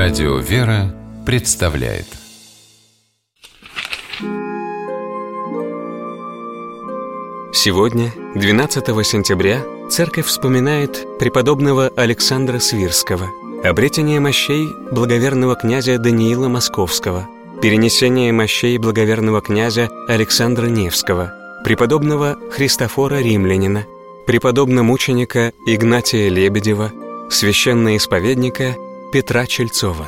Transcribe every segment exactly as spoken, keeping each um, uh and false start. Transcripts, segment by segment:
Радио «Вера» представляет. Сегодня, двенадцатого сентября, Церковь вспоминает преподобного Александра Свирского, обретение мощей благоверного князя Даниила Московского, перенесение мощей благоверного князя Александра Невского, преподобного Христофора Римлянина, преподобно-мученика Игнатия Лебедева, священноисповедника Петра Чельцова.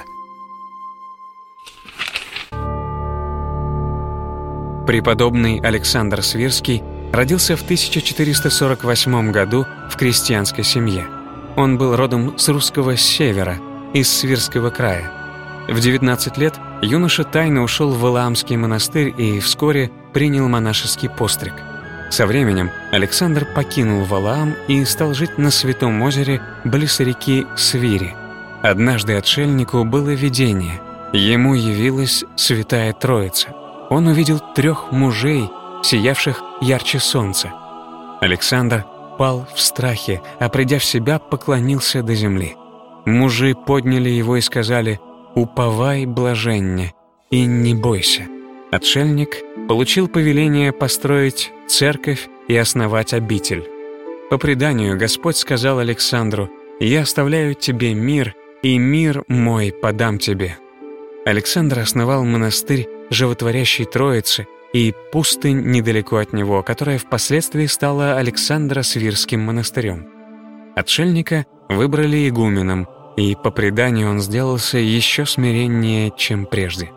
Преподобный Александр Свирский родился в тысяча четыреста сорок восьмом году в крестьянской семье. Он был родом с русского севера, из Свирского края. В девятнадцать лет юноша тайно ушел в Валаамский монастырь и вскоре принял монашеский постриг. Со временем Александр покинул Валаам и стал жить на Святом озере близ реки Свири. Однажды отшельнику было видение. Ему явилась Святая Троица. Он увидел трех мужей, сиявших ярче солнца. Александр пал в страхе, а придя в себя, поклонился до земли. Мужи подняли его и сказали: «Уповай, блаженне, и не бойся». Отшельник получил повеление построить церковь и основать обитель. По преданию, Господь сказал Александру: «Я оставляю тебе мир, и мир мой подам тебе». Александр основал монастырь Животворящей Троицы и пустынь недалеко от него, которая впоследствии стала Александро-Свирским монастырем. Отшельника выбрали игуменом, и по преданию он сделался еще смиреннее, чем прежде.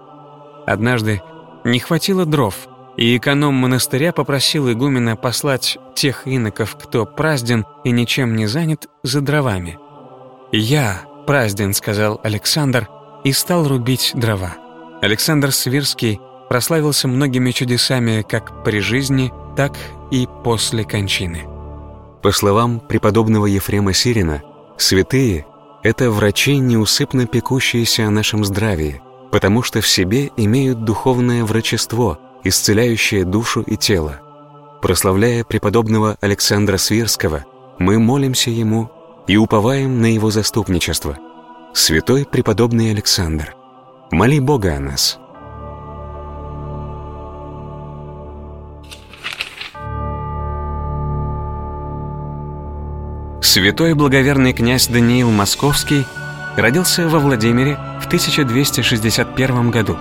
Однажды не хватило дров, и эконом монастыря попросил игумена послать тех иноков, кто празден и ничем не занят, за дровами. «Я празден», — сказал Александр, и стал рубить дрова. Александр Свирский прославился многими чудесами как при жизни, так и после кончины. По словам преподобного Ефрема Сирина, святые — это врачи, неусыпно пекущиеся о нашем здравии, потому что в себе имеют духовное врачество, исцеляющее душу и тело. Прославляя преподобного Александра Свирского, мы молимся ему и уповаем на его заступничество. Святой преподобный Александр, моли Бога о нас. Святой благоверный князь Даниил Московский родился во Владимире в тысяча двести шестьдесят первом году.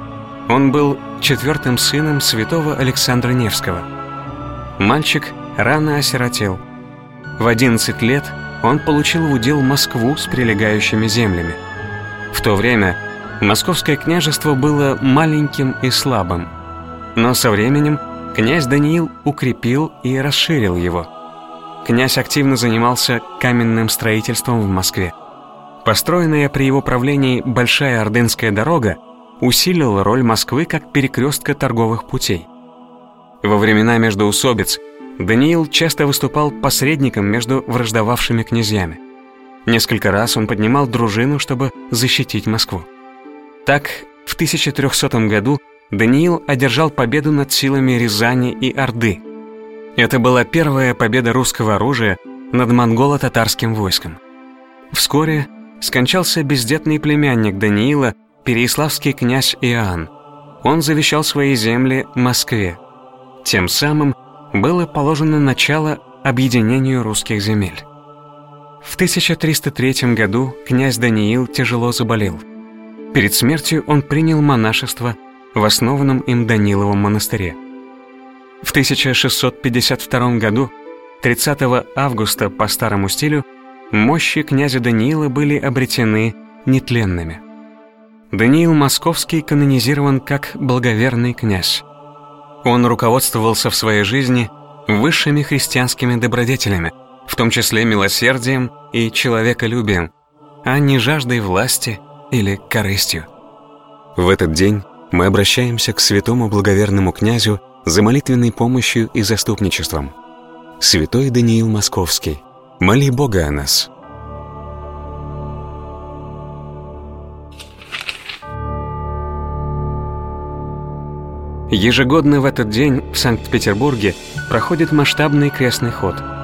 Он был четвертым сыном святого Александра Невского. Мальчик рано осиротел. В одиннадцать лет он получил в удел Москву с прилегающими землями. В то время Московское княжество было маленьким и слабым, но со временем князь Даниил укрепил и расширил его. Князь активно занимался каменным строительством в Москве. Построенная при его правлении Большая Ордынская дорога усилила роль Москвы как перекрестка торговых путей. Во времена междоусобиц Даниил часто выступал посредником между враждовавшими князьями. Несколько раз он поднимал дружину, чтобы защитить Москву. Так, в тысяча трехсотом году Даниил одержал победу над силами Рязани и Орды. Это была первая победа русского оружия над монголо-татарским войском. Вскоре скончался бездетный племянник Даниила, переяславский князь Иоанн. Он завещал свои земли Москве. Тем самым было положено начало объединению русских земель. В тысяча триста третьем году князь Даниил тяжело заболел. Перед смертью он принял монашество в основанном им Даниловом монастыре. В тысяча шестьсот пятьдесят втором году, тридцатого августа по старому стилю, мощи князя Даниила были обретены нетленными. Даниил Московский канонизирован как благоверный князь. Он руководствовался в своей жизни высшими христианскими добродетелями, в том числе милосердием и человеколюбием, а не жаждой власти или корыстью. В этот день мы обращаемся к святому благоверному князю за молитвенной помощью и заступничеством. Святой Даниил Московский, моли Бога о нас. Ежегодно в этот день в Санкт-Петербурге проходит масштабный крестный ход.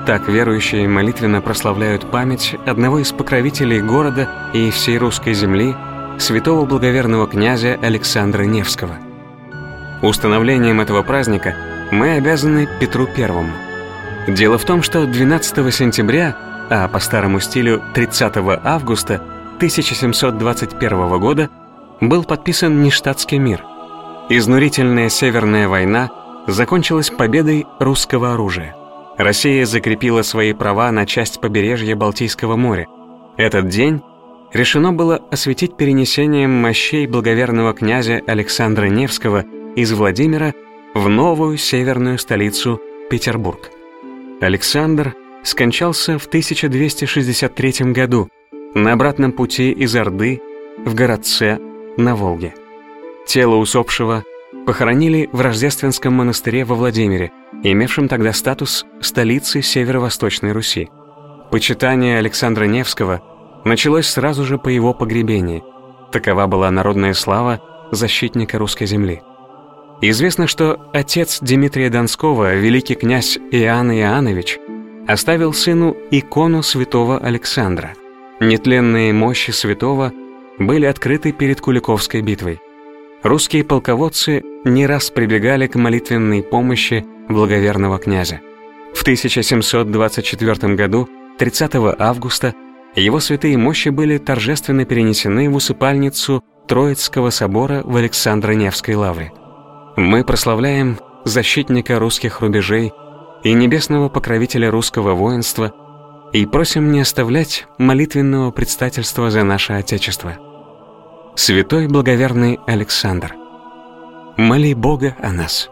Так верующие молитвенно прославляют память одного из покровителей города и всей русской земли, святого благоверного князя Александра Невского. Установлением этого праздника мы обязаны Петру Первому. Дело в том, что двенадцатого сентября, а по старому стилю тридцатого августа тысяча семьсот двадцать первого года был подписан Ништадтский мир. Изнурительная Северная война закончилась победой русского оружия. Россия закрепила свои права на часть побережья Балтийского моря. Этот день решено было осветить перенесением мощей благоверного князя Александра Невского из Владимира в новую северную столицу Петербург. Александр скончался в тысяча двести шестьдесят третьем году на обратном пути из Орды в Городце на Волге. Тело усопшего похоронили в Рождественском монастыре во Владимире, имевшем тогда статус столицы Северо-Восточной Руси. Почитание Александра Невского началось сразу же по его погребении. Такова была народная слава защитника русской земли. Известно, что отец Дмитрия Донского, великий князь Иоанн Иоаннович, оставил сыну икону святого Александра. Нетленные мощи святого были открыты перед Куликовской битвой. Русские полководцы не раз прибегали к молитвенной помощи благоверного князя. В тысяча семьсот двадцать четвёртом году, тридцатого августа, его святые мощи были торжественно перенесены в усыпальницу Троицкого собора в Александро-Невской лавре. Мы прославляем защитника русских рубежей и небесного покровителя русского воинства и просим не оставлять молитвенного предстательства за наше Отечество. Святой благоверный Александр, моли Бога о нас.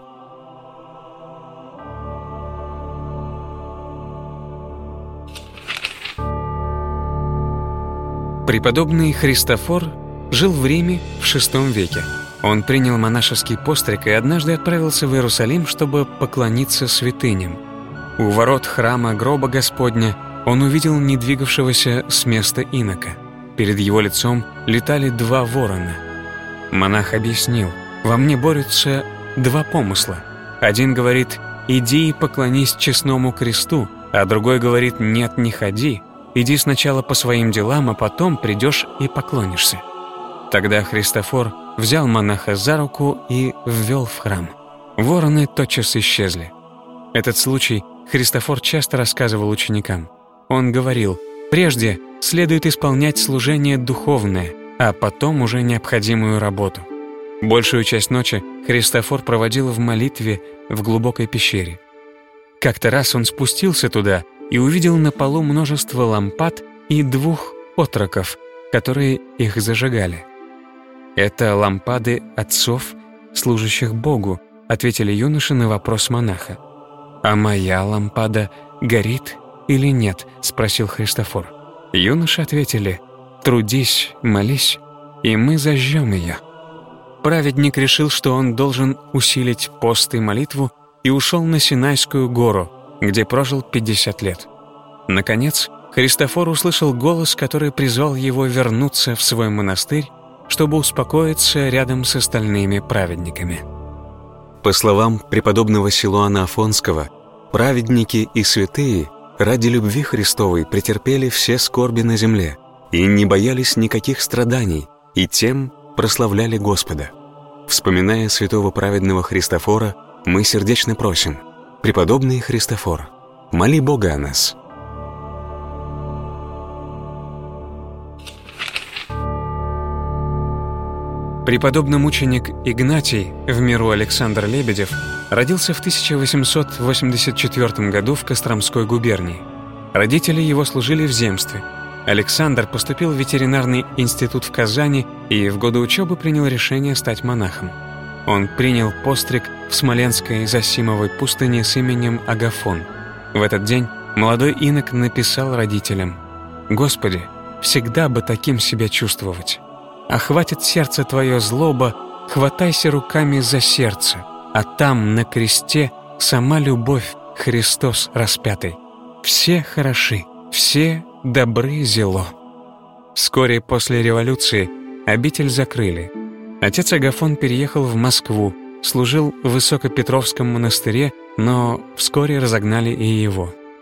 Преподобный Христофор жил в Риме в шестом веке. Он принял монашеский постриг и однажды отправился в Иерусалим, чтобы поклониться святыням. У ворот храма гроба Господня он увидел не двигавшегося с места инока. Перед его лицом летали два ворона. Монах объяснил: «Во мне борются два помысла. Один говорит: иди и поклонись честному кресту, а другой говорит: нет, не ходи, иди сначала по своим делам, а потом придешь и поклонишься». Тогда Христофор взял монаха за руку и ввел в храм. Вороны тотчас исчезли. Этот случай Христофор часто рассказывал ученикам. Он говорил: прежде следует исполнять служение духовное, а потом уже необходимую работу. Большую часть ночи Христофор проводил в молитве в глубокой пещере. Как-то раз он спустился туда и увидел на полу множество лампад и двух отроков, которые их зажигали. «Это лампады отцов, служащих Богу», — ответили юноши на вопрос монаха. «А моя лампада горит или нет?» — спросил Христофор. Юноши ответили: «Трудись, молись, и мы зажжем ее». Праведник решил, что он должен усилить пост и молитву, и ушел на Синайскую гору, где прожил пятьдесят лет. Наконец, Христофор услышал голос, который призвал его вернуться в свой монастырь, чтобы успокоиться рядом с остальными праведниками. По словам преподобного Силуана Афонского, праведники и святые ради любви Христовой претерпели все скорби на земле и не боялись никаких страданий, и тем прославляли Господа. Вспоминая святого праведного Христофора, мы сердечно просим: преподобный Христофор, моли Бога о нас. Преподобный мученик Игнатий, в миру Александр Лебедев, родился в тысяча восемьсот восемьдесят четвёртом году в Костромской губернии. Родители его служили в земстве. Александр поступил в ветеринарный институт в Казани и в годы учебы принял решение стать монахом. Он принял постриг в Смоленской Зосимовой пустыне с именем Агафон. В этот день молодой инок написал родителям: «Господи, всегда бы таким себя чувствовать. Охватит сердце твое злоба, хватайся руками за сердце, а там, на кресте, сама любовь, Христос распятый. Все хороши, все добры зело». Вскоре после революции обитель закрыли. Отец Агафон переехал в Москву, служил в Высокопетровском монастыре, но вскоре разогнали и его.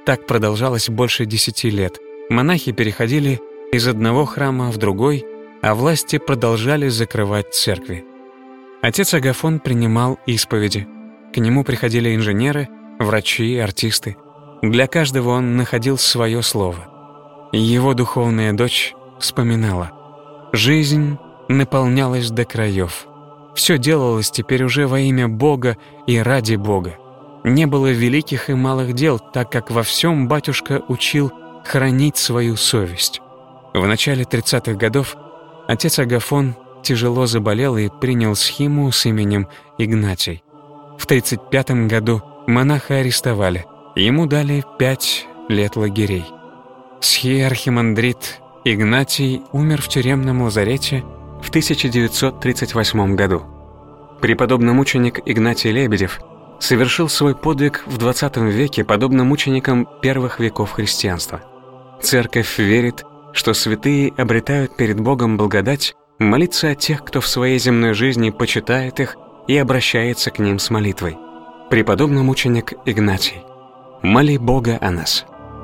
Так продолжалось больше десяти лет. Монахи переходили из одного храма в другой, а власти продолжали закрывать церкви. Отец Агафон принимал исповеди. К нему приходили инженеры, врачи, артисты. Для каждого он находил свое слово. Его духовная дочь вспоминала: «Жизнь наполнялась до краев. Все делалось теперь уже во имя Бога и ради Бога. Не было великих и малых дел, так как во всем батюшка учил хранить свою совесть». В начале тридцатых годов отец Агафон тяжело заболел и принял схиму с именем Игнатий. В тридцать пятом году монаха арестовали. Ему дали пять лет лагерей. Схиархимандрит Игнатий умер в тюремном лазарете в тысяча девятьсот тридцать восьмом году. Преподобный мученик Игнатий Лебедев совершил свой подвиг в двадцатом веке, подобно мученикам первых веков христианства. Церковь верит, что святые обретают перед Богом благодать молиться о тех, кто в своей земной жизни почитает их и обращается к ним с молитвой. Преподобный мученик Игнатий, моли Бога о нас.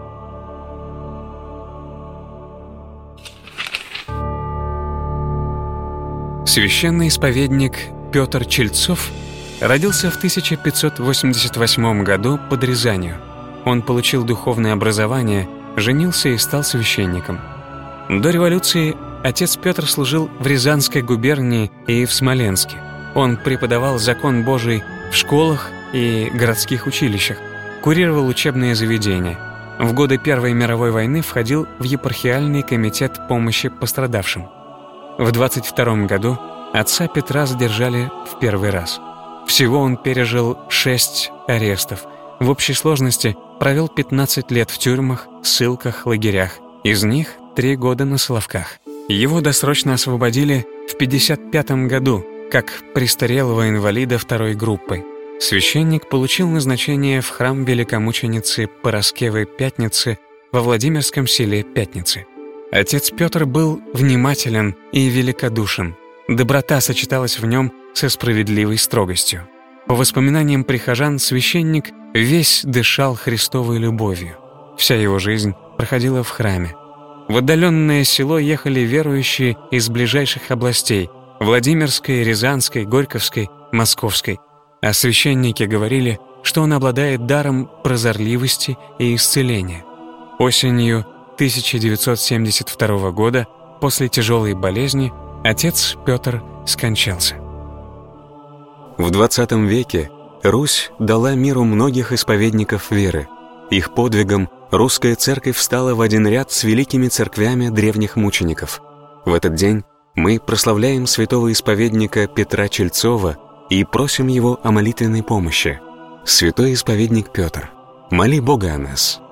Священный исповедник Петр Чельцов родился в тысяча пятьсот восемьдесят восьмом году под Рязанью. Он получил духовное образование, женился и стал священником. До революции отец Петр служил в Рязанской губернии и в Смоленске. Он преподавал закон Божий в школах и городских училищах, курировал учебные заведения. В годы Первой мировой войны входил в епархиальный комитет помощи пострадавшим. В двадцать втором году отца Петра задержали в первый раз. Всего он пережил шесть арестов. В общей сложности провел пятнадцать лет в тюрьмах, ссылках, лагерях. Из них три года на Соловках. Его досрочно освободили в пятьдесят пятом году, как престарелого инвалида второй группы. Священник получил назначение в храм великомученицы Параскевы Пятницы во Владимирском селе Пятницы. Отец Петр был внимателен и великодушен. Доброта сочеталась в нем со справедливой строгостью. По воспоминаниям прихожан, священник весь дышал Христовой любовью. Вся его жизнь проходила в храме. В отдаленное село ехали верующие из ближайших областей – Владимирской, Рязанской, Горьковской, Московской. А священники говорили, что он обладает даром прозорливости и исцеления. Осенью тысяча девятьсот семьдесят второго года, после тяжелой болезни, отец Петр скончался. В двадцатом веке Русь дала миру многих исповедников веры. Их подвигом русская церковь встала в один ряд с великими церквями древних мучеников. В этот день мы прославляем святого исповедника Петра Чельцова и просим его о молитвенной помощи. Святой исповедник Петр, моли Бога о нас.